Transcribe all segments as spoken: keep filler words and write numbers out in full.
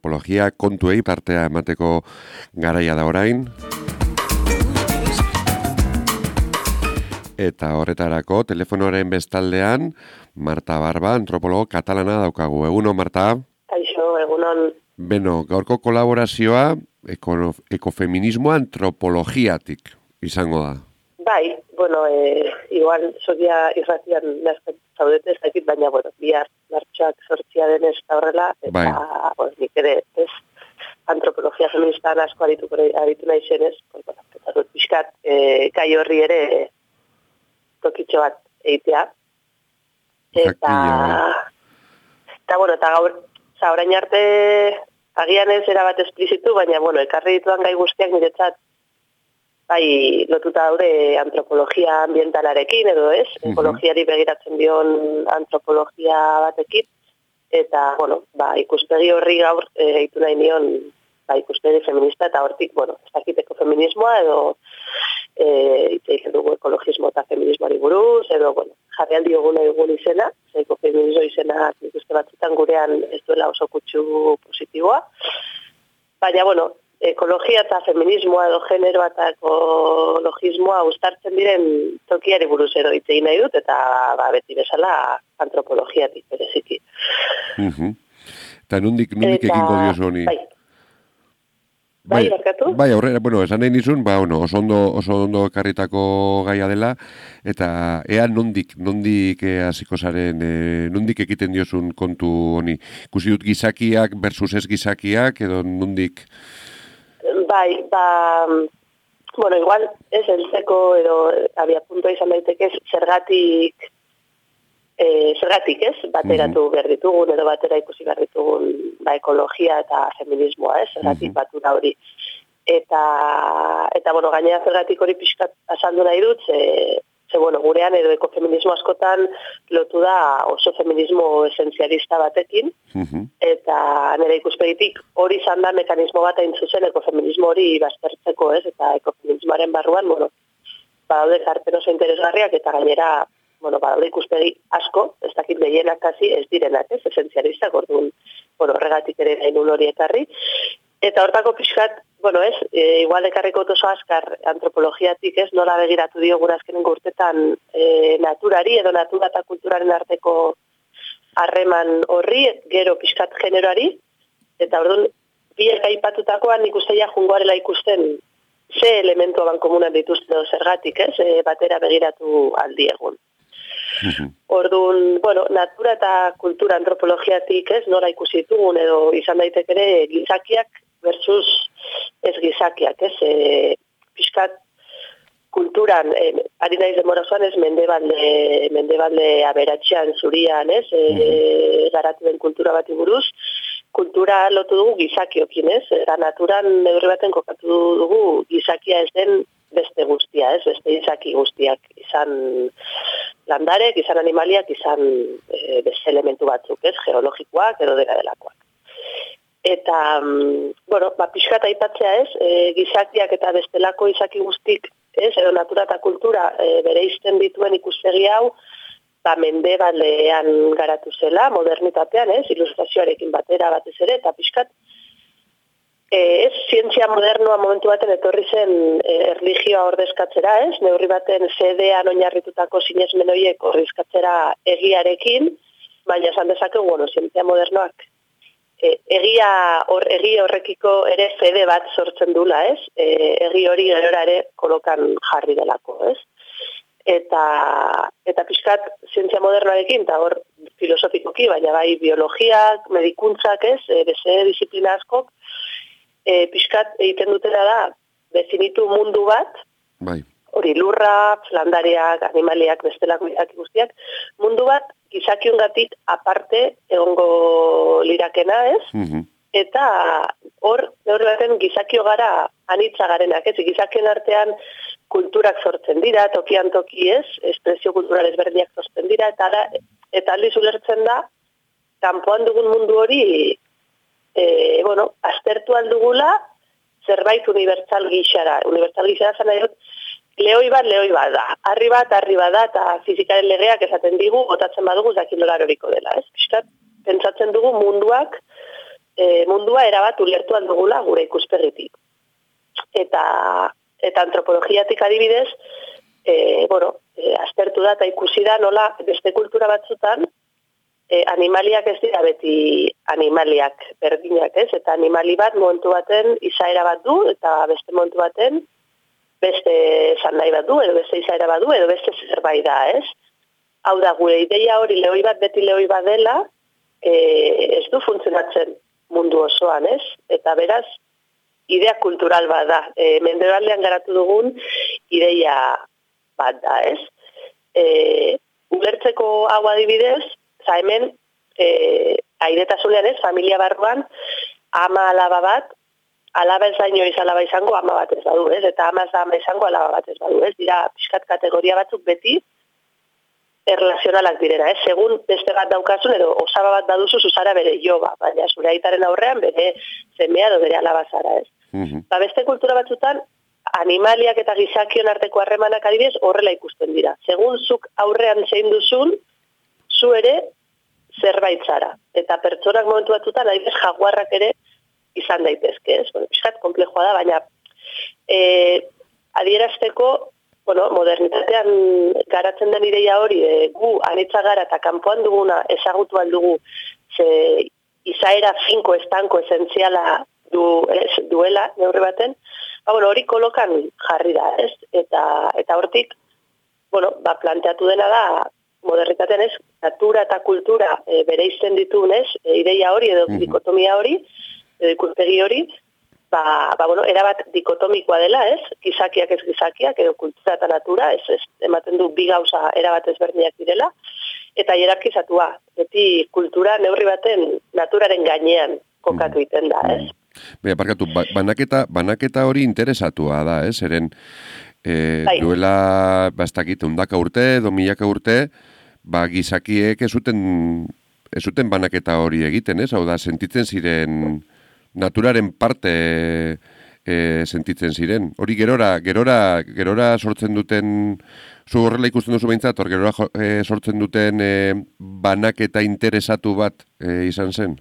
antropologia kontuei partea emateko garaia da orain. Eta horretarako, telefonoaren bestaldean, Marta Barba, antropologo katalana daukagu. Egunon, Marta? Kaixo, egunon. Beno, gaurko kolaborazioa eko, ekofeminismo antropologiatik izango da. Bai, bueno, e, igual zogia irratian nazket zaudete ez dakit, baina, bueno, bihar martxoak sortzia denez eta horrela, eta, bai. bueno, nik ere, ez, antropologia feministan asko aritu, aritu nahi zenez, bueno, eta dut pixkat, e, kai horri ere tokitxo bat eitea. Eta, eta bueno, eta gaur, za, orain arte, agian ez erabat esplizitu, baina, bueno, ekarri dituan gai guztiak niretzat, bai, lotuta daude antropologia ambientalarekin, edo ez, uh-huh. ekologiari begiratzen dion antropologia batekin, eta, bueno, ba, ikuspegi horri gaur egitu nahi nion, ba, ikuspegi feminista, eta hortik, bueno, ez dakiteko feminismoa, edo e, itzeik dugu ekologismo eta feminismoari buruz, edo, bueno, jarri aldi egun egun izena, ekofeminismo izena nik uste batzutan gurean ez duela oso kutsu positiboa, baina, bueno, ekologia eta feminismoa edo genero eta ekologismoa uztartzen diren tokiari buruz edo itzegin nahi dut, eta ba, beti bezala antropologiatik bereziki. Uh-huh. Eta nondik, nondik eta, egingo diozu honi? Bai. Bai, barkatu? Bai, aurrera, bueno, esan nahi nizun, ba, bueno, oso ondo, oso ondo ekarritako gaia dela, eta ea nondik, nondik hasiko zaren, e, nondik egiten diozun kontu honi. Ikusi dut gizakiak versus ez gizakiak, edo nondik... Bai, ba, bueno, igual ez entzeko edo abia puntua izan daiteke zergatik, e, zergatik ez, bateratu behar ditugun edo batera ikusi behar ditugun ba, ekologia eta feminismoa ez, zergatik uh-huh. batu da hori. Eta, eta bueno, gainera zergatik hori pixkat azaldu nahi dut, ze, ze bueno, gurean edo ekofeminismo askotan lotu da oso feminismo esenzialista batekin, uh-huh. eta nire ikuspegitik hori izan da mekanismo bat hain zuzen ekofeminismo hori baztertzeko ez, eta ekofeminismoaren barruan, bueno, badaude karpen oso interesgarriak, eta gainera, bueno, badaude ikuspegi asko, ez dakit gehienak hasi ez direnak, ez, esenzialistak, orduan, bueno, horregatik ere nahi nun hori ekarri. Eta hortako pixkat, bueno, ez, e, igual ekarriko oso askar antropologiatik, ez, nola begiratu diogun azkenengo urtetan e, naturari, edo natura eta kulturaren arteko harreman horri, gero pixkat generoari, eta orduan, biek aipatutakoan ikusteia jungoarela ikusten ze elementu aban komunan dituzte zergatik, ez, e, batera begiratu aldi egun. Orduan, bueno, natura eta kultura antropologiatik, ez, nola ikusi ditugun edo izan daiteke ere gizakiak versus ez gizakiak, ez, e, pixkat kulturan, e, ari naiz demora zoan ez, mendebalde, mendebalde aberatxean zurian, ez, e, mm-hmm. garatu den kultura bati buruz, kultura lotu dugu gizakiokin, ez, eta naturan neurri baten kokatu dugu gizakia ez den beste guztia, ez, beste izaki guztiak, izan landarek, izan animaliak, izan e, beste elementu batzuk, ez, geologikoak edo dela delakoak. Eta, bueno, ba, pixkat aipatzea ez, e, gizakiak eta bestelako izaki guztik, ez, edo natura eta kultura e, bere izten dituen ikuspegi hau, ba, mendebaldean garatu zela, modernitatean, ez, ilustrazioarekin batera batez ere, eta pixkat, E, ez, zientzia modernoa momentu baten etorri zen e, erlijioa ordezkatzera, ez, neurri baten zedean oinarritutako sinesmen horiek ordezkatzera egiarekin, baina esan dezakegu, bueno, zientzia modernoak e, egia hor, egi horrekiko ere fede bat sortzen dula, ez, e, egi hori gerora ere kolokan jarri delako, ez. Eta, eta pixkat zientzia modernoarekin, eta hor filosofikoki, baina bai biologiak, medikuntzak, ez, e, beze disiplina askok, E, pixkat egiten dutela da definitu mundu bat, bai. Hori lurra, landariak, animaliak, bestelako izaki guztiak, mundu bat gizakiongatik aparte egongo lirakena, ez? Mm-hmm. Eta hor, neurri baten gizakio gara anitza garenak, ez? Gizakion artean kulturak sortzen dira, tokian toki ez, espresio kultural ezberdinak sortzen dira, eta, da, eta aldiz ulertzen da, kanpoan dugun mundu hori, E, bueno, aztertu aldugula zerbait unibertsal gixara. Unibertsal gixara zan nahi dut, lehoi bat, lehoi bat da. Arri bat, arri bat da, eta fizikaren legeak esaten digu, botatzen badugu zakin dolar horiko dela. Ez? Piskat, pentsatzen dugu munduak e, mundua erabat ulertu aldugula gure ikuspegitik. Eta, eta antropologiatik adibidez, e, bueno, e, aztertu da eta ikusi da nola beste kultura batzutan e, animaliak ez dira beti animaliak berdinak, ez? Eta animali bat momentu baten izaera bat du eta beste momentu baten beste esan nahi bat du, edo beste izaera bat du, edo beste zerbait da, ez? Hau da, gure ideia hori lehoi bat beti lehoi bat dela, e, ez du funtzionatzen mundu osoan, ez? Eta beraz, idea kultural bat da. E, Mendebaldean garatu dugun ideia bat da, ez? E, ulertzeko hau adibidez, za hemen, e, airetasunean ez, familia barruan, ama alaba bat, alaba ez da inoiz alaba izango, ama bat ez badu, ez? Eta ama ez da ama izango, alaba bat ez badu, ez? Dira, pixkat kategoria batzuk beti, erlazionalak direna, ez? Segun beste bat daukasun, edo osaba bat baduzu, zuzara bere joba, baina zure aitaren aurrean bere zemea edo bere alaba zara, ez? Mm-hmm. Ba, beste kultura batzutan, animaliak eta gizakion arteko harremanak adibidez horrela ikusten dira. Segun zuk aurrean zein duzun, zu ere zerbait zara. Eta pertsonak momentu batzutan, adibidez jaguarrak ere izan daitezke, ez? Bueno, pixkat komplejoa da, baina e, adierazteko, bueno, modernitatean garatzen den ideia hori, e, gu anitza gara eta kanpoan duguna ezagutu aldugu, ze izaera finko, estanko, esentziala du, ez, duela, neurri baten, ba, bueno, hori kolokan jarri da, ez? Eta, eta hortik, bueno, ba, planteatu dena da, modernitatean ez, natura eta kultura e, bere izten ditun, ez? E, ideia hori edo mm-hmm. dikotomia hori, edo ikuspegi hori, ba, ba, bueno, erabat dikotomikoa dela, ez? Gizakiak ez gizakiak, edo kultura eta natura, ez, ez ematen du bi gauza erabat ezberdinak direla, eta hierarkizatua, beti kultura neurri baten naturaren gainean kokatu iten da, ez? Baina, parkatu, banaketa, banaketa hori interesatua da, ez? Eren, e, bai. Duela, bastakit, undaka urte, edo milaka urte, ba, gizakiek ez zuten, ez zuten banaketa hori egiten, ez? Hau da, sentitzen ziren naturaren parte e, sentitzen ziren. Hori gerora, gerora, gerora sortzen duten, zu horrela ikusten duzu behintzat, hor gerora e, sortzen duten e, banaketa interesatu bat e, izan zen?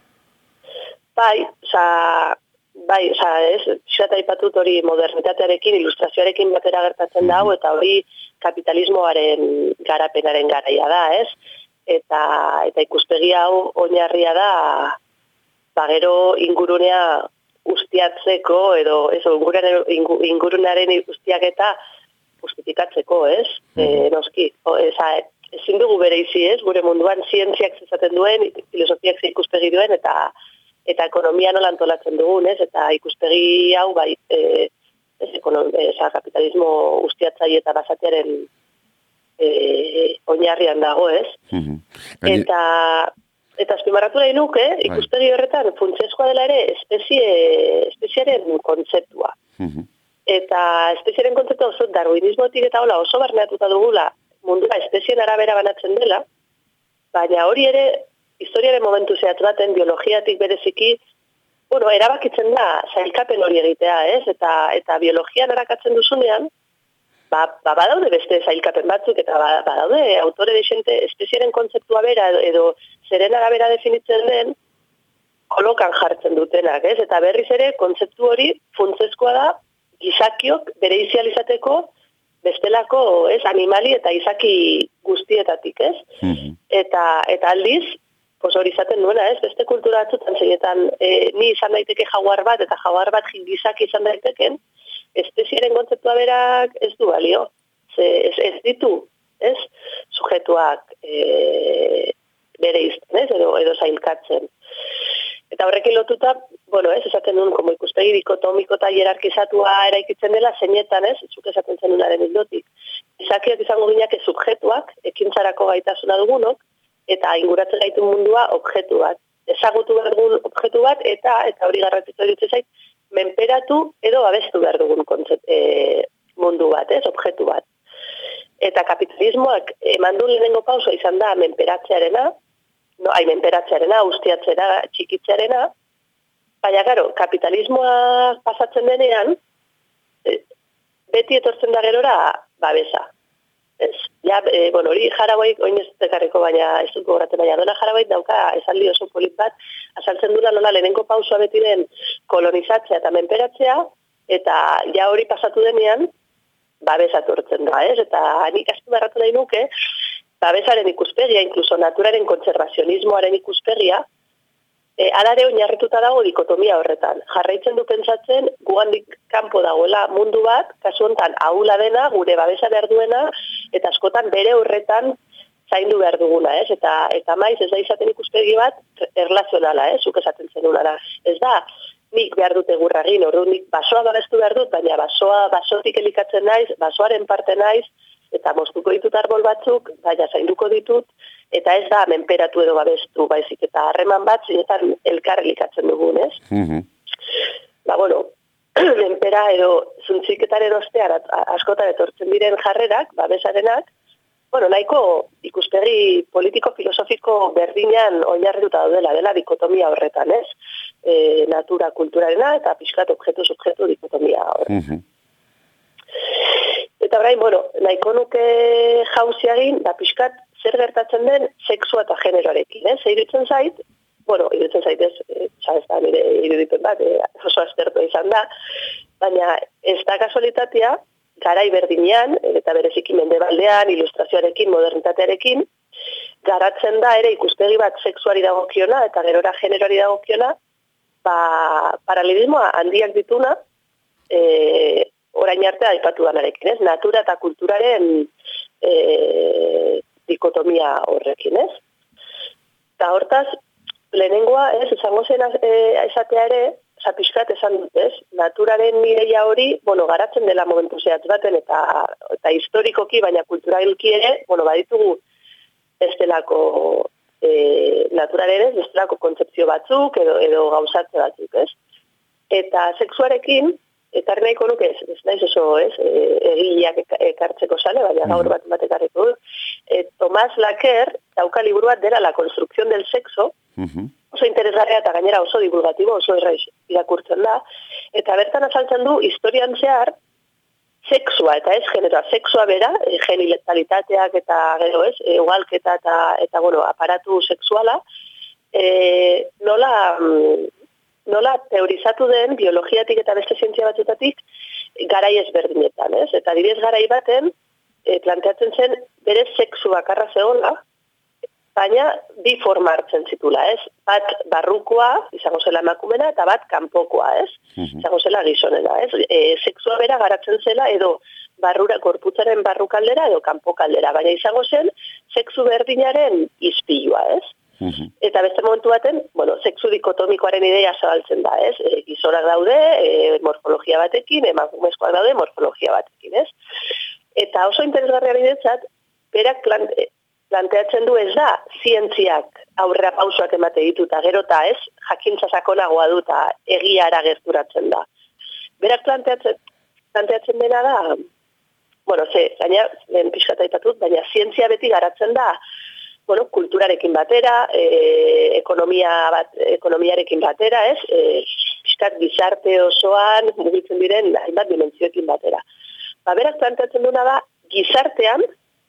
Bai, oza, bai, oza, ez, xata ipatut hori modernitatearekin, ilustrazioarekin batera gertatzen da, mm-hmm. eta hori kapitalismoaren garapenaren garaia da, ez? Eta, eta ikuspegi hau oinarria da, ba, gero ingurunea ustiatzeko, edo ez, ingurunearen ustiak eta justifikatzeko, ez? E, noski, o, eza, ezin dugu bereizi, ez? Gure munduan zientziak zezaten duen, filosofiak ikuspegi duen, eta eta ekonomia nola antolatzen dugun, ez? Eta ikuspegi hau, bai, e, ez, ekonom, eza, kapitalismo ustiatzaile eta basatearen e, oinarrian dago, ez? Mm-hmm. Eta... Eta azpimarratu nahi nuke, ikuspegi horretan, funtsezkoa dela ere espezie, espeziaren kontzeptua. Mm-hmm. Eta espeziaren kontzeptua oso darwinismotik eta hola oso barneatuta dugula mundua espezien arabera banatzen dela, baina hori ere historiaren momentu zehatz baten biologiatik bereziki, bueno, erabakitzen da zailkapen hori egitea, ez? Eta, eta biologian arakatzen duzunean, Ba, ba, badaude beste zailkapen batzuk, eta ba, badaude autore deixente espeziaren kontzeptua bera edo, edo zeren arabera definitzen den kolokan jartzen dutenak, ez? Eta berriz ere kontzeptu hori funtsezkoa da gizakiok bere izializateko bestelako, ez, animali eta izaki guztietatik, ez? Mm-hmm. Eta, eta aldiz, pos hori izaten duena, ez? Beste kultura batzutan zeinetan, e, ni izan daiteke jaguar bat, eta jaguar bat gizaki izan daiteken, espeziaren kontzeptua berak ez du balio. Ze, ez, ez ditu, ez? Sujetuak e, bere izten, ez? Edo, edo zailkatzen. Eta horrekin lotuta, bueno, ez, esaten duen, como ikuspegi dikotomiko eta hierarkizatua eraikitzen dela, zeinetan, ez? Zuk esaten zenunaren hildotik. Izakiak izango gineak ez subjetuak, ekintzarako gaitasuna dugunok, eta inguratzen gaitu mundua objektu bat. Ezagutu behar dugun objektu bat, eta eta hori garrantzitsua dut zait, menperatu edo abestu behar dugun kontzep, e, mundu bat, ez, objektu bat. Eta kapitalismoak eman du lehenengo pauso izan da menperatzearena, no, ai, menperatzearena, ustiatzera, txikitzearena, baina, gero, kapitalismoa pasatzen denean, e, beti etortzen da gerora babesa. ez? Ja, e, bueno, hori Jarabaik, oin ez dekarriko, baina ez dut gogoratzen, baina Dona Jarabaik dauka esaldi oso polit bat, azaltzen dura nola lehenengo pausua beti den kolonizatzea eta menperatzea, eta ja hori pasatu denean, babesa tortzen da, ez? Eta nik astu beharratu nahi nuke, babesaren ikuspegia, inkluso naturaren kontserbazionismoaren ikuspegia, E, alare oinarrituta dago dikotomia horretan. Jarraitzen du pentsatzen, gugandik kanpo dagoela mundu bat, kasu honetan ahula dena, gure babesa behar duena, eta askotan bere horretan zaindu behar duguna, ez? Eta, eta maiz ez da izaten ikuspegi bat erlazionala, ez? Zuk esaten zenunara. Ez da, nik behar dut egurragin, ordu nik basoa babestu behar dut, baina basoa, basotik elikatzen naiz, basoaren parte naiz, eta moztuko ditut arbol batzuk, baina zainduko ditut, eta ez da menperatu edo babestu, baizik, eta harreman bat zinetan elkar elikatzen dugun, ez? Mhm. Ba, bueno, menpera edo zuntziketaren ostean askotan etortzen diren jarrerak, babesarenak, bueno, nahiko ikuspegi politiko-filosofiko berdinean oinarrituta daudela, dela dikotomia horretan, ez? E, natura kulturarena eta pixkat objektu-subjektu dikotomia horretan. Mhm. Eta orain, bueno, nahiko nuke jauziagin, da pixkat zer gertatzen den sexua eta generoarekin, eh? Zer iruditzen zait, bueno, iruditzen zait ez, e, ez da nire iruditzen bat, e, oso aztertu izan da, baina ez da kasualitatea, garai berdinean, eta bereziki mendebaldean, ilustrazioarekin, modernitatearekin, garatzen da ere ikuspegi bat sexuari dagokiona, eta gerora generoari dagokiona, ba, paralelismoa handiak dituna, e, orain arte aipatu danarekin, ez? Natura eta kulturaren e, dikotomia horrekin, ez? Eta hortaz, lehenengoa, ez, izango zen e, esatea ere, zapiskat esan dut, ez? Naturaren ideia hori, bueno, garatzen dela momentu zehatz baten, eta, eta historikoki, baina kulturalki ere, bueno, baditugu bestelako e, naturaren ez, bestelako kontzepzio batzuk, edo, edo gauzatze batzuk, ez? Eta sexuarekin, eta nahiko nuke ez, ez naiz oso, ez, e, egileak ekartzeko sale, baina gaur bat bat ekarriko dut. E, Tomás Laquer dauka liburu bat dela La construcción del sexo, Mhm. oso interesgarria eta gainera oso divulgatibo, oso erraiz irakurtzen da, eta bertan azaltzen du historian zehar sexua eta ez generoa, sexua bera, e, genitalitateak eta gero ez, e, ugalketa eta, eta bueno, aparatu sexuala, e, nola... nola teorizatu den biologiatik eta beste zientzia batzutatik garai ezberdinetan, ez? Eta direz garai baten e, planteatzen zen bere sexu bakarra zegoela, baina bi forma hartzen zitula, ez? Bat barrukoa, izango zela emakumena, eta bat kanpokoa, ez? Mhm. Izango zela gizonena, ez? E, sexua bera garatzen zela edo barrura, gorputzaren barrukaldera edo kanpokaldera, baina izango zen sexu berdinaren izpilua, ez? Mhm. Eta beste momentu baten, bueno, sexu dikotomikoaren ideia zabaltzen da, ez? E, gizonak daude, e, morfologia batekin, emakumezkoak daude, morfologia batekin, ez? Eta oso interesgarria bidetzat, berak plan, planteatzen du ez da, zientziak aurrera pausoak emate dituta, gero eta ez, jakintza sakonagoa duta, egiara gerturatzen da. Berak planteatzen, planteatzen dena da, bueno, ze, gaina, lehen pixkata aipatut, baina zientzia beti garatzen da, bueno, kulturarekin batera, e, ekonomia bat, ekonomiarekin batera, ez? E, piskat gizarte osoan mugitzen diren hainbat dimentzioekin batera. Ba, berak planteatzen duna da, gizartean,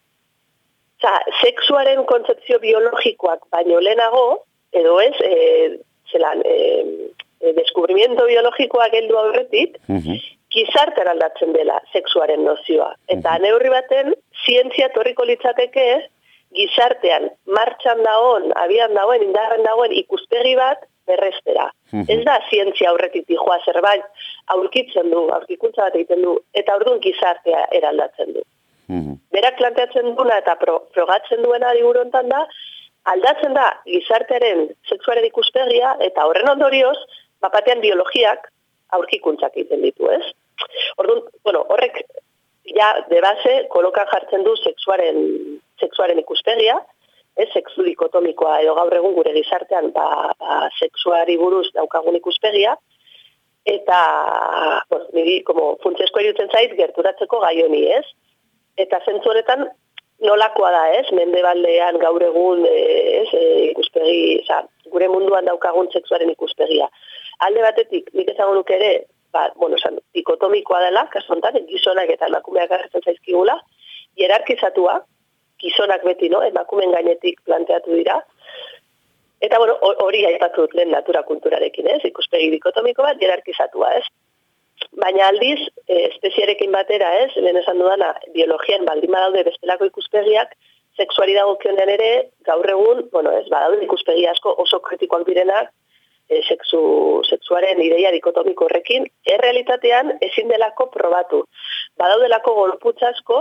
za, sexuaren kontzepzio biologikoak baino lehenago, edo ez, e, zelan, e, e, deskubrimiento biologikoak heldu aurretik, Mhm. gizartean aldatzen dela sexuaren nozioa. Eta neurri baten, zientzia torriko litzateke, gizartean martxan dagoen, abian dagoen, indarren dagoen ikuspegi bat berrestera. Mhm. Ez da zientzia aurretik dijoa zerbait aurkitzen du, aurkikuntza bat egiten du, eta orduan gizartea eraldatzen du. Mhm. Berak planteatzen duena eta pro, progatzen duena liburu hontan da, aldatzen da gizartearen sexuaren ikuspegia, eta horren ondorioz, bapatean biologiak aurkikuntzak egiten ditu, ez? Orduan, bueno, horrek ja de base kolokan jartzen du sexuaren sexuaren ikuspegia, ez, sexu dikotomikoa edo gaur egun gure gizartean ba, ba, sexuari buruz daukagun ikuspegia, eta bueno, niri como funtsezko iruditzen zait gerturatzeko gai honi, ez? Eta zentzu honetan nolakoa da, ez? Mendebaldean gaur egun ez, e, ikuspegi, oza, gure munduan daukagun sexuaren ikuspegia. Alde batetik, nik ezagun nuke ere, ba, bueno, esan, dikotomikoa dela, kasu honetan, gizonak eta emakumeak agertzen zaizkigula, hierarkizatua, gizonak beti, no, emakumen gainetik planteatu dira. Eta, bueno, hori aipatu dut lehen natura kulturarekin, ez? Ikuspegi dikotomiko bat, hierarkizatua, ez? Baina aldiz, e, espeziarekin batera, ez? Lehen esan dudana, biologian baldin badaude bestelako ikuspegiak, sexuari dagokionean ere, gaur egun, bueno, ez, badaude ikuspegi asko oso kritikoak direnak, e, sexu, sexuaren ideia dikotomiko horrekin, errealitatean ezin delako probatu. Badaudelako gorputz asko,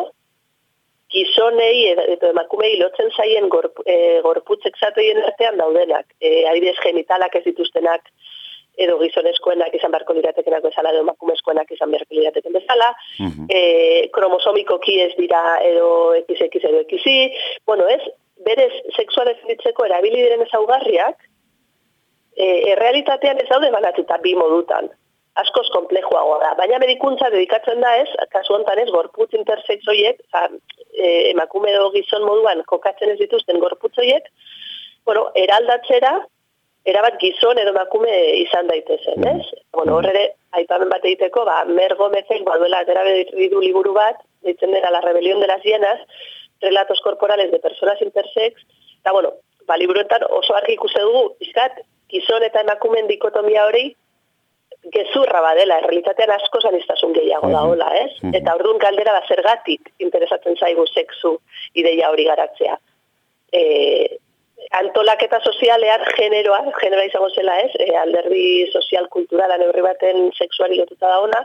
gizonei edo emakumei lotzen zaien gorp, e, gorputz exatoien artean daudenak. E, adibidez genitalak ez dituztenak, edo gizonezkoenak izan beharko liratekenak bezala, edo emakumezkoenak izan beharko lirateken bezala, uh-huh. e, kromosomikoki ez dira, edo X X edo X Y, bueno, ez, berez sexua definitzeko erabili diren ezaugarriak, e, errealitatean ez daude banatuta bi modutan. Askoz komplejoagoa da, baina medikuntza dedikatzen da ez, kasu hontan ez, gorputz intersex horiek, e, emakume edo gizon moduan kokatzen ez dituzten gorputz horiek, bueno, eraldatzera, erabat gizon edo emakume izan daitezen, ez? Bueno, hor ere, aipamen bat egiteko, ba, Mer Gomezek baduela atera bidu liburu bat, ditzen dira La rebelión de las hienas, relatos corporales de personas intersex, eta, bueno, ba, liburuetan oso argi ikusi dugu, izkat, gizon eta emakumeen dikotomia hori, gezurra badela, errealitatean asko zaniztasun gehiago da hola, ez? Eta orduan galdera da zergatik interesatzen zaigu sexu ideia hori garatzea. E, antolaketa sozialean generoa, generoa izango zela ez, e, alderdi sozial kulturala neurri baten sexuari lotuta da ona,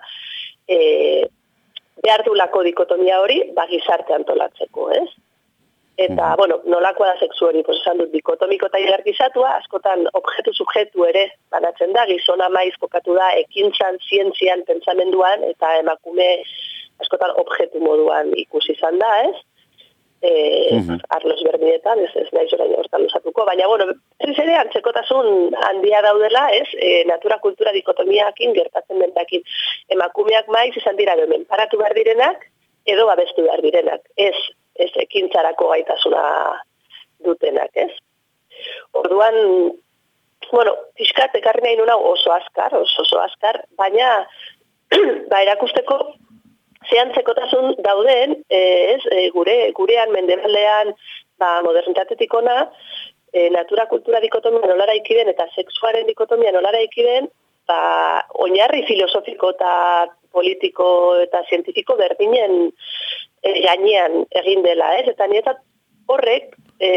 e, behar dulako dikotomia hori, ba, gizarte antolatzeko, ez? Eta, bueno, nolakoa da sexu hori, pues esan dut, dikotomiko eta hierarkizatua, askotan objektu-subjektu ere banatzen da, gizona maiz kokatu da, ekintzan, zientzian, pentsamenduan, eta emakume askotan objektu moduan ikusi izan da, ez? E, uh-huh. Arlos berdinetan, ez, ez nahi zoraino hortan luzatuko, baina, bueno, ez ere antzekotasun handia daudela, ez, e, natura kultura dikotomiakin gertatzen dentakin. Emakumeak maiz izan dira hemen paratu behar direnak, edo babestu behar direnak, ez, ez ekintzarako gaitasuna dutenak, ez. Orduan, bueno, pixkat ekarri nahi nuna oso azkar, oso, oso azkar, baina, ba, erakusteko zeantzekotasun dauden, ez, e, gure, gurean, mendebaldean, ba, modernitatetik ona, e, natura kultura dikotomia nolara ikiden eta sexuaren dikotomia nolara ikiden, ba, oinarri filosofiko eta politiko eta zientifiko berdinen e, gainean egin dela, ez? Eta nietzat horrek,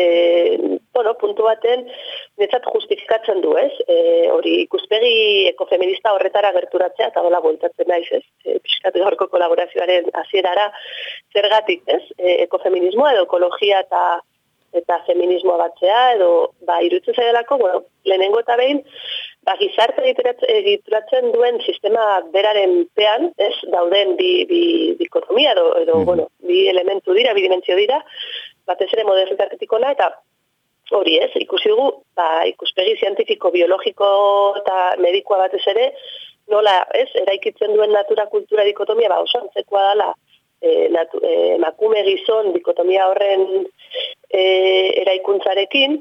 e, bueno, puntu baten nietzat justifikatzen du, ez? E, hori ikuspegi ekofeminista horretara gerturatzea, eta dola bueltatzen naiz, ez? E, Piskat gaurko kolaborazioaren hasierara zergatik, ez? E, ekofeminismoa edo ekologia eta eta feminismoa batzea, edo, ba, iruditzen zaidelako, bueno, lehenengo eta behin, ba, gizarte egituratzen duen sistema beraren pean, ez, dauden bi, bi dikotomia, edo, edo mm. bueno, bi elementu dira, bi dimentsio dira, batez ere modernitatetik ona, eta hori ez, ikusi dugu, ba, ikuspegi zientifiko, biologiko eta medikoa batez ere, nola, ez, eraikitzen duen natura kultura dikotomia, ba, oso antzekoa dela, E, natu, e, emakume gizon dikotomia horren e, eraikuntzarekin,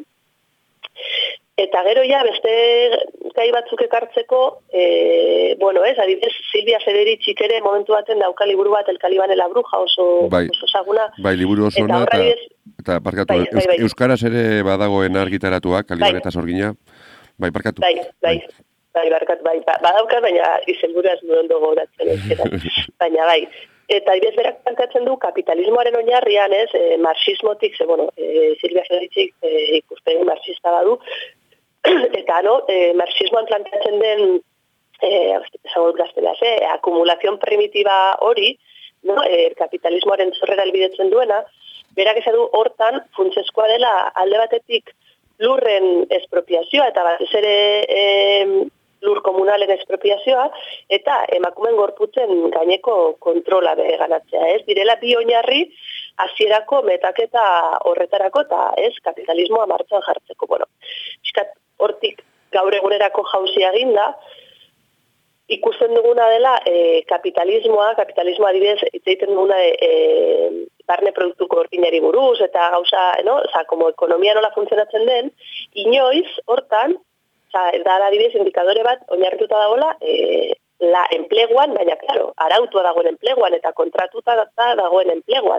eta gero ja beste gai batzuk ekartzeko, e, bueno ez, adibidez Silvia Federicik ere momentu baten dauka liburu bat El Calibán y la Bruja oso, bai, oso saguna. Bai, liburu oso ona, eta, eta, eta parkatu, bai, bai, bai. Euskaraz ere badagoen argitaratuak, Caliban bai. Eta Sorgina, bai, parkatu. Bai, bai. bai. Bai, barkat, bai, badaukat, baina izenburaz duen dugu horatzen, baina bai. Eta adibidez berak planteatzen du kapitalismoaren oinarrian, ez, e, marxismotik, ze, bueno, e, Silvia Federicik e, ikuspegi marxista badu, eta no, e, marxismoan planteatzen den, esango dut gaztelaz, e, akumulazion primitiba hori, no, e, kapitalismoaren zorrera elbidetzen duena, berak esan du hortan funtsezkoa dela alde batetik lurren espropiazioa, eta batez ere e, lur komunalen espropiazioa, eta emakumen gorputzen gaineko kontrola beganatzea, ez? Direla bi oinarri hasierako metaketa horretarako, eta ez, kapitalismoa martxan jartzeko. Bueno, iskat, hortik gaur egunerako jauzia eginda, ikusten duguna dela e, kapitalismoa, kapitalismoa adibidez, itzaiten duguna e, e, barne produktuko ordinari buruz, eta gauza, no? Oza, como ekonomia nola funtzionatzen den, inoiz, hortan, Oza, da adibidez indikadore bat oinarrituta dagoela e, la enpleguan, baina claro, arautua dagoen enpleguan eta kontratuta da dagoen enpleguan.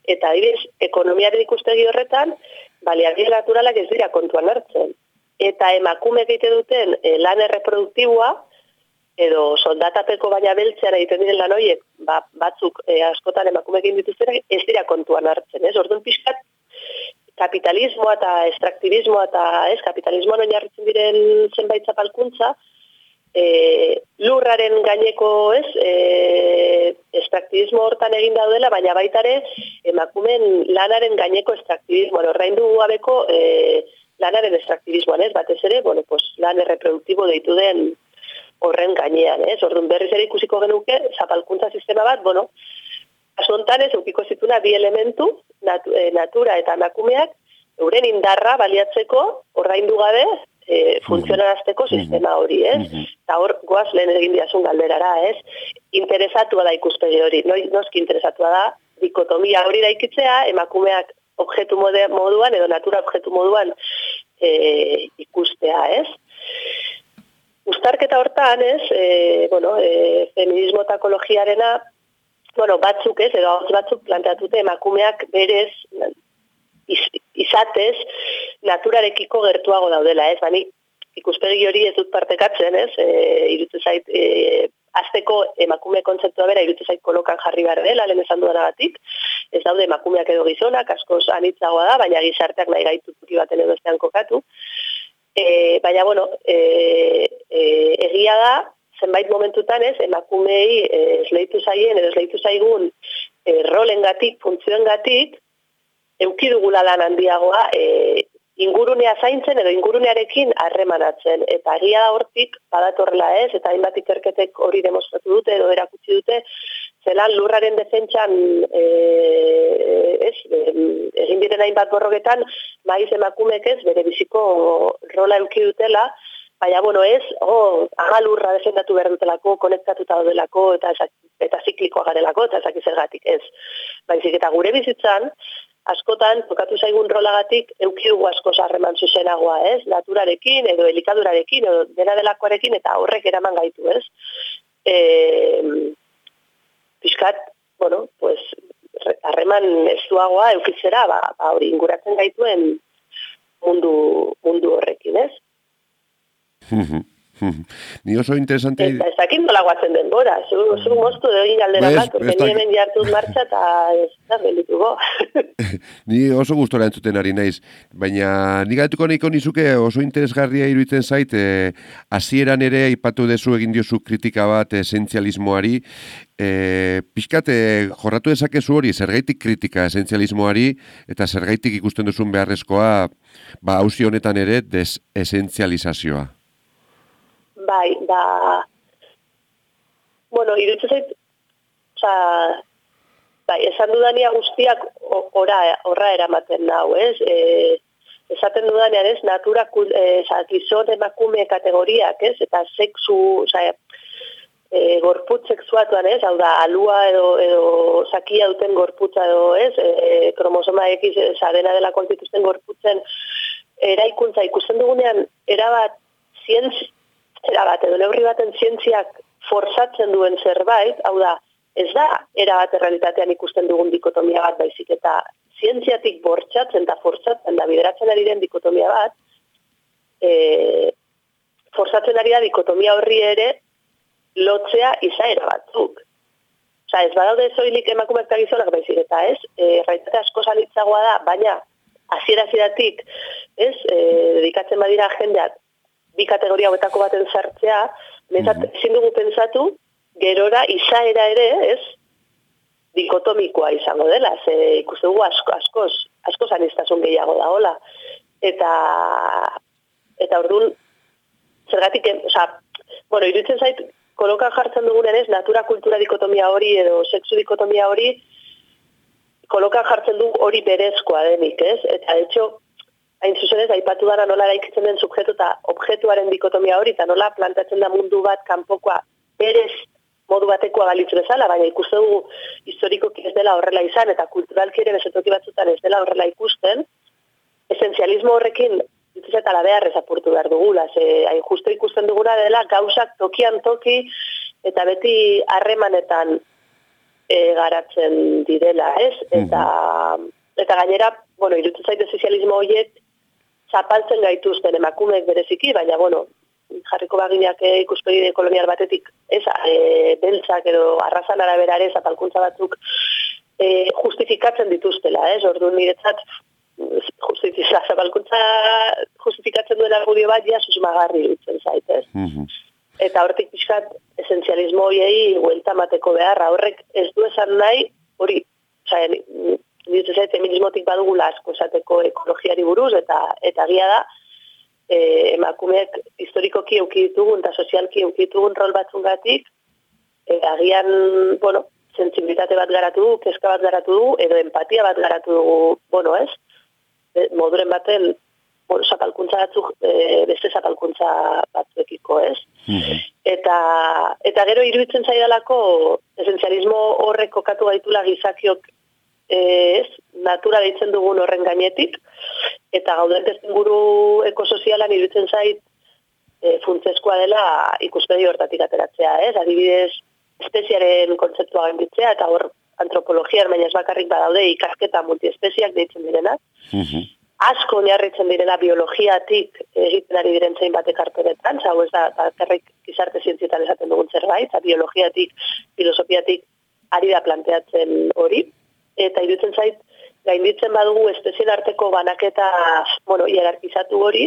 Eta adibidez, ekonomiaren ikustegi horretan, baliabide naturalak ez dira kontuan hartzen. Eta emakumeek egite duten e, lan erreproduktiboa, edo soldatapeko baina beltzean egiten diren lan horiek, ba, batzuk e, askotan emakumeekin dituztenak ez dira kontuan hartzen, ez? Orduan pixkat kapitalismoa eta extraktivismoa eta ez, kapitalismoan oinarritzen diren zenbait zapalkuntza, e, lurraren gaineko ez, e, extraktivismo hortan egin daudela, baina baitare emakumen lanaren gaineko extraktivismoan, ordaindu gabeko e, lanaren extraktivismoan, ez? Batez ere, bueno, pues, lan erreproduktibo deitu den horren gainean, ez? Orduan berriz ere ikusiko genuke, zapalkuntza sistema bat, bueno, kasu hontan ez, eukiko zituna bi elementu, natu, e, natura eta emakumeak, euren indarra baliatzeko, ordaindu gabe, e, funtzionarazteko sistema hori, ez? Eta hor, goaz lehen egin diazun galderara, ez? Interesatua da ikuspegi hori, no, noski interesatua da, dikotomia hori daikitzea, emakumeak objektu moduan, edo natura objektu moduan e, ikustea, ez? Uztarketa hortan, ez, e, bueno, e, feminismo eta ekologiarena, bueno, batzuk ez, edo batzuk planteatute emakumeak berez, iz, izatez, naturarekiko gertuago daudela, ez, bani, ikuspegi hori ez dut partekatzen, ez, e, irutu zait, e, azteko emakume kontzeptua bera, irutu zait kolokan jarri behar dela, lehen esan dudanagatik, ez daude emakumeak edo gizonak, askoz anitzagoa da, baina gizarteak nahi gaitu tuki baten edo estean kokatu, E, baina, bueno, e, e, egia da, zenbait momentutan ez, emakumei e, esleitu zaien, edo esleitu zaigun e, rolengatik, funtzioengatik, euki dugula lan handiagoa, e, ingurunea zaintzen edo ingurunearekin harremanatzen. Eta egia da hortik, badatorrela ez, eta hainbat ikerketek hori demostratu dute, edo erakutsi dute, zelan lurraren defentsan e, ez, e, egin diren hainbat borroketan, maiz emakumek ez, bere biziko rola euki dutela, baina, bueno, ez, oh, aga lurra defendatu behar dutelako, konektatuta daudelako, eta, eta ziklikoa garelako, eta ezak izergatik ez. Baizik, eta gure bizitzan, askotan, tokatu zaigun rolagatik, euki dugu asko harreman zuzenagoa, ez? Naturarekin, edo elikadurarekin, edo dena delakoarekin, eta horrek eraman gaitu, ez? E, Piskat, bueno, pues, harreman estuagoa eukitzera, ba, ba, hori inguratzen gaituen mundu, mundu horrekin, ez? Ni oso interesante... Eta ez dakit nola guatzen den gora, zu, zu moztu de egin galdera bat, orte ni hemen jartuz martxa eta ez da benditu go. Ni oso gustora entzuten ari naiz, baina ni galdetuko nahiko nizuke oso interesgarria iruditzen zait, eh, hasieran ere aipatu dezu egin diozu kritika bat esentzialismoari, eh, pixkat eh, jorratu dezakezu hori, zergaitik kritika esentzialismoari, eta zergaitik ikusten duzun beharrezkoa, ba, auzi honetan ere, desesentzializazioa. Bai, ba... Bueno, iruditzen zait, oza, bai, esan dudania guztiak ora, orra eramaten nau, ez? E, esaten dudanean, ez, natura, e, gizon emakume kategoriak, ez? Eta sexu, oza, e, gorputz sexuatuan, ez? Hau da, alua edo, edo sakia duten gorputza edo, ez? E, kromosoma X, dena dela kontituzten gorputzen eraikuntza ikusten dugunean, erabat, zientzi, erabat, edo neurri baten zientziak forzatzen duen zerbait, hau da, ez da, erabat errealitatean ikusten dugun dikotomia bat baizik, eta zientziatik bortxatzen eta forzatzen da bideratzen ari den dikotomia bat, e, forzatzen ari da dikotomia horri ere lotzea izaera batzuk. Osa, ez badaude zoilik emakumeak eta gizonak baizik, eta ez, e, errealitate asko zanitzagoa da, baina hasiera-hasieratik, ez, e, dedikatzen badira jendeak, bi kategoria hauetako baten sartzea, nezat, mm-hmm. ezin dugu pentsatu, gerora izaera ere, ez, dikotomikoa izango dela, ze ikuste dugu asko, askoz, askoz aniztasun gehiago da, hola. Eta, eta orduan, zergatik, oza, bueno, iruditzen zait, kolokan jartzen dugunen ez, natura kultura dikotomia hori, edo sexu dikotomia hori, kolokan jartzen du hori berezkoa denik, ez, eta, de hecho, hain zuzen ez, aipatu dara nola eraikitzen den subjektu eta objektuaren dikotomia hori, eta nola plantatzen da mundu bat kanpokoa berez modu batekoa balitz bezala, baina ikusten dugu historikoki ez dela horrela izan, eta kulturalki ere bezetoki batzutan ez dela horrela ikusten, esentzialismo horrekin dituz eta la behar ezapurtu behar dugula, ze hain justo ikusten duguna dela gauzak tokian toki, eta beti harremanetan e, garatzen direla, ez? Eta, eta gainera, bueno, irutzen zaite sozialismo horiek zapaltzen gaituzten emakumeek bereziki, baina, bueno, jarriko baginak e, ikuspegi kolonial batetik, ez, e, beltzak edo arrazan arabera ere zapalkuntza batzuk e, justifikatzen dituztela, ez? Orduan niretzat, justizia, zapalkuntza justifikatzen duen argudio bat, ja, susmagarri dutzen zaitez. Mm-hmm. Eta hortik pixkat, esenzialismo horiei huelta mateko beharra, horrek ez du esan nahi, hori, oza, ditzen zait, feminismotik badugula asko esateko ekologiari buruz, eta eta gia da, e, emakumeak historikoki euki ditugun, eta sozialki euki ditugun rol batzungatik, e, agian, bueno, sensibilitate bat garatu du, kezka bat garatu du, edo empatia bat garatu dugu, bueno, ez? E, moduren baten, bueno, zapalkuntza batzuk, e, beste zapalkuntza batzuekiko, ez? Mm-hmm. Eta, eta gero iruditzen zaidalako esenzialismo horrek kokatu gaitula gizakiok ez, natura deitzen dugun horren gainetik, eta gauden testuinguru ekosozialan iruditzen zait e, funtsezkoa dela ikuspegi hortatik ateratzea, ez? Adibidez, espeziaren kontzeptua gainditzea, eta hor antropologian, baina ez bakarrik badaude ikasketa multiespeziak deitzen direnak. Mm-hmm. Asko oinarritzen direla biologiatik egiten ari diren zein batek arteretan, hau ez da, bakarrik gizarte zientzietan esaten dugun zerbait, biologiatik, filosofiatik ari da planteatzen hori, eta iruditzen zait, gainditzen badugu espezien arteko banaketa, bueno, hierarkizatu hori,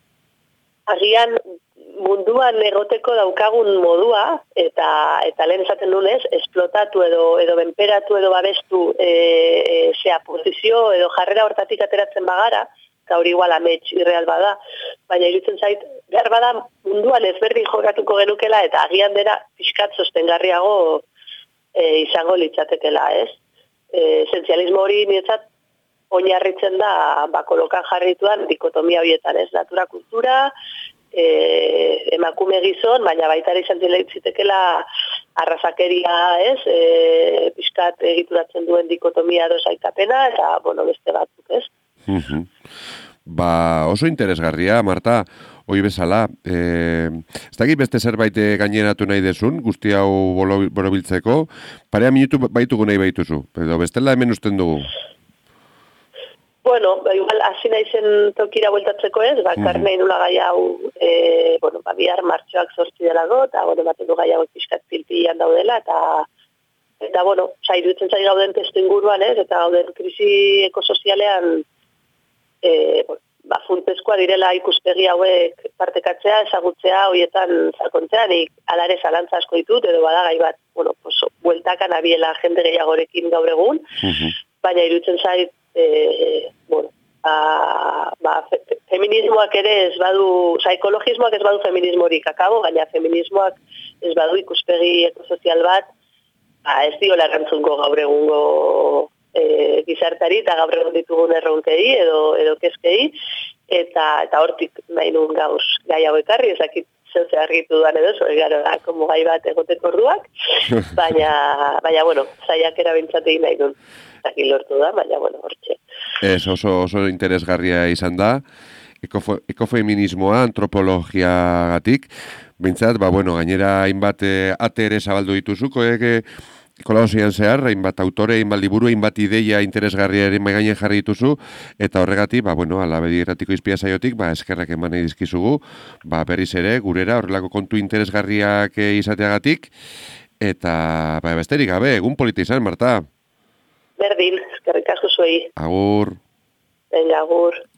agian munduan egoteko daukagun modua, eta eta lehen esaten dunez, esplotatu edo edo benperatu edo babestu e, e, zea posizio edo jarrera hortatik ateratzen bagara, eta hori igual amets irreal bada, baina iruditzen zait, behar bada munduan ezberdin jokatuko genukela, eta agian dena pixkat sostengarriago e, izango litzatekela, ez? E, esenzialismo hori niretzat oinarritzen da bakolokan jarrituan dikotomia horietan, ez? Natura kultura, e, emakume gizon, baina baita ere izan zitekela arrazakeria, ez? E, pixkat egituratzen duen dikotomia dosaikapena, eta, bueno, beste batzuk, ez? Mm-hmm. Ba, oso interesgarria, Marta, hoi bezala. E, ez dakit beste zerbait gaineratu nahi desun, guzti hau borobiltzeko, parea minutu baitugu nahi baituzu, edo bestela hemen usten dugu. Bueno, igual, hasi naizen tokira bueltatzeko ez, bakar mm-hmm. nahi nula gai hau, e, bueno, ba, bihar martxoak zortzi delago, eta, bueno, baten du gai hau pixkat pilpian daudela, eta, eta, bueno, sairutzen zai gauden testu inguruan ez, eta gauden krisi ekosozialean, e, bueno, ba, funtezkoa direla ikuspegi hauek partekatzea, ezagutzea, hoietan sakontzea, nik alare zalantza asko ditut, edo badagai bat, bueno, pues, bueltakan abiela jende gehiagorekin gaur egun, mm-hmm. baina irutzen zait, e, bueno, ba, ba, fe, feminismoak ere ez badu, oza, ekologismoak ez badu feminismorik akabo, baina feminismoak ez badu ikuspegi ekosozial bat, ba, ez diola erantzungo gaur egungo E, gizartari eta gaur egun ditugun erronkei edo, edo kezkei, eta eta hortik nahi nun gauz gai hau ekarri, ezakit zeu argitu duan edo, zoi gara da, como gai bat egoteko orduak, baina, baina, bueno, zaiak erabintzatein nahi nun, ezakit lortu da, baina, bueno, hortxe. Ez, oso, oso interesgarria izan da, Ekofo, ekofeminismoa, antropologiagatik, bintzat, ba, bueno, gainera hainbat eh, ate ere zabaldu dituzuko, ege, kolabozian zehar, hainbat autore, hainbat liburu, hainbat ideia interesgarria ere maigainen jarri dituzu, eta horregatik, ba, bueno, ala bedirratiko izpia saiotik, ba, eskerrak eman nahi dizkizugu, ba, berriz ere, gurera, horrelako kontu interesgarriak izateagatik, eta, ba, besterik gabe, egun polita izan, Marta. Berdin, eskerrik asko zuei. Agur. Venga, agur.